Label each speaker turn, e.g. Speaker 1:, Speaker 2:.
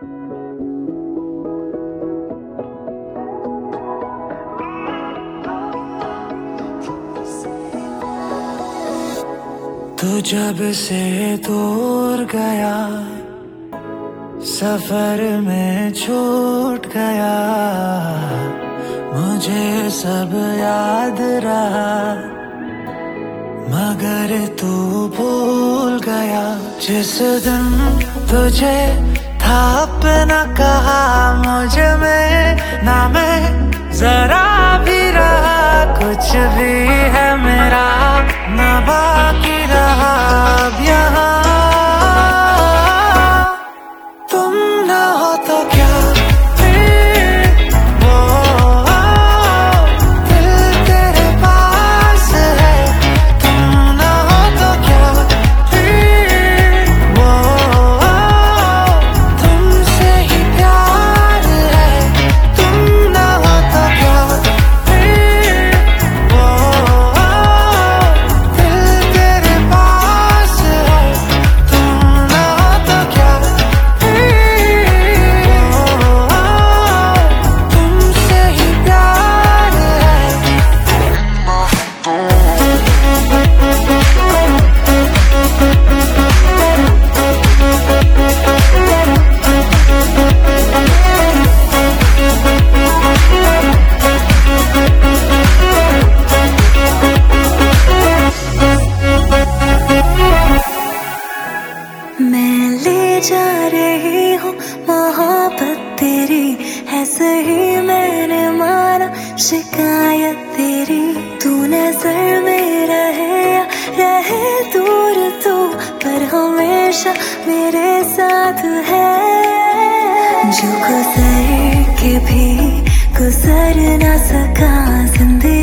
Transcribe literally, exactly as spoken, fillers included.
Speaker 1: तू जब से दूर गया, सफर में छूट गया, मुझे सब याद रहा, मगर तू भूल गया। जिस दिन तुझे था अपना कहा, मुझ में ना मैं जरा भी रहा, कुछ भी है मेरा ना बाकी रहा अब यहाँ। तुम ना हो तो क्या फिर वो दिल तेरे पास है, तुम ना हो तो क्या फिर वो तुमसे ही प्यार है, तुम ना हो तो क्या फिर वो दिल तेरे पास है, तुम ना हो तो क्या फिर वो तुमसे ही प्यार है।
Speaker 2: मैं ले जा रही हूँ मोहब्बत तेरी है सही, मैंने माना शिकायत तेरी। तू नजर में रहे या रहे दूर तू, पर हमेशा मेरे साथ है। जो गुजर के भी गुजर ना सका जिंदगी